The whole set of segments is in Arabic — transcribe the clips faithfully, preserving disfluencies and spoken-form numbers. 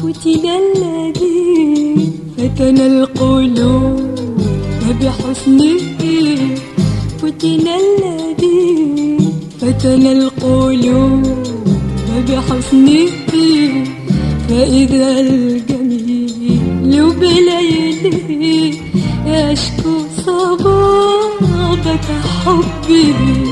فتن الذي فتن القلوب بحسنه، فتن الذي فتن القلوب بحسنه، فإذا الجميل بليله يشكو صبابة حبه.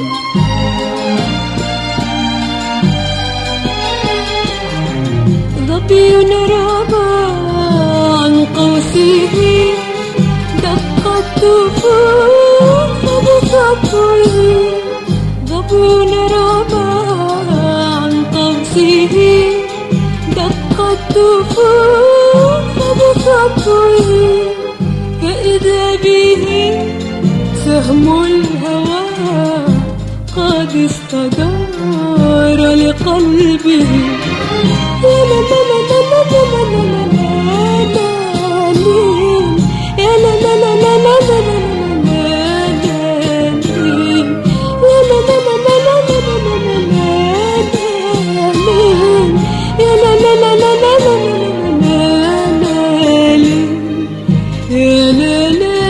ظبي ربى عن قوسه، دقت طفوف بخطوه. ظبي ربى عن قوسه، دقت طفوف بخطوه، فإذا به سهم الهوى قد استدار لقلبه. يا لا لا لا لا لا لا يا لا لا لا لا لا يا لا لا لا لا يا لا لا لا لا يا لا لا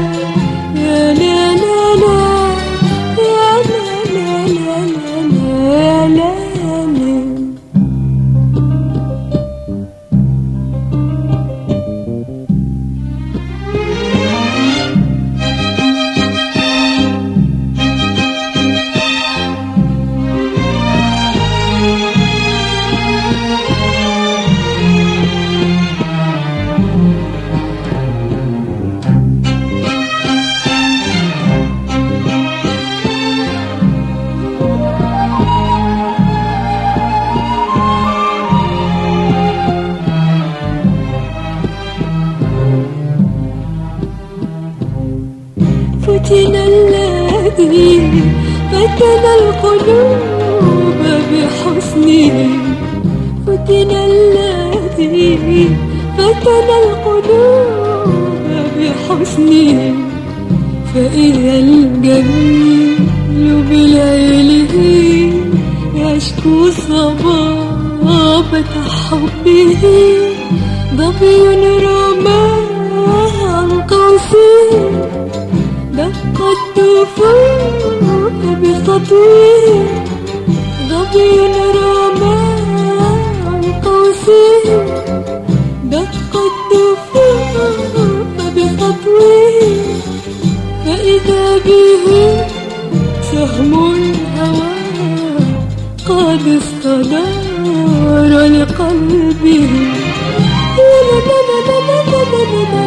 فتن الذي فتن القلوب بحسنه، فتن الذي فتن القلوب بحسنه، فإذا الجميل بليله يشكو صبابة حبه. ظبي رمى عن قوسه، دقت طفوف بخطوه. ظبي رمى عن قوسه، دقت طفوف بخطوه، فإذا به سهم الهوى قد استدار لقلبه. يا لا لا لا لا لا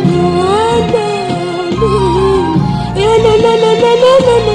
يا لا لا لا لا لا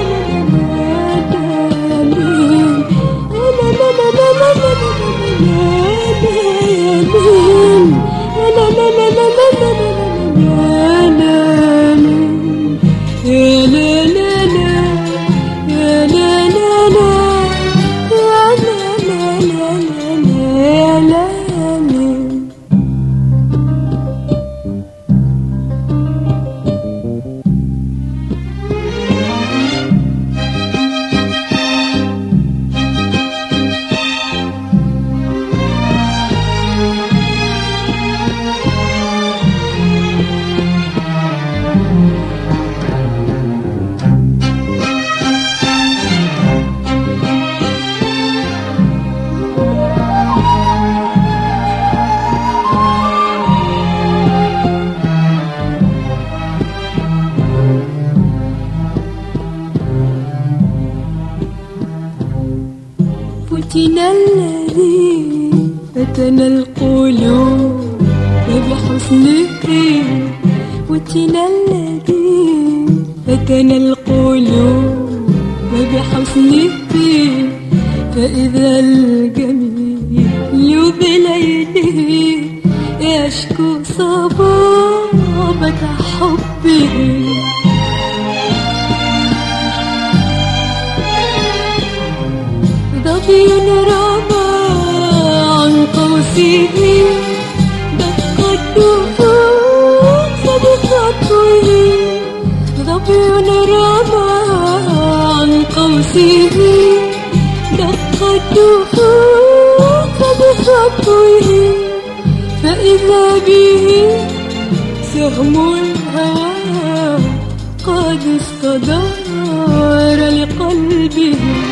فتن الذي فتن القلوب بحسنه، فتن الذي فتن القلوب بحسنه، فإذا الجميل بليله يشكو صبابة حبه. ظبي رمى عن قوسه، دقت طفوف بخطوه. ظبي رمى عن قوسه، دقت طفوف بخطوه، فإذا به سهم الهوى قد استدار لقلبه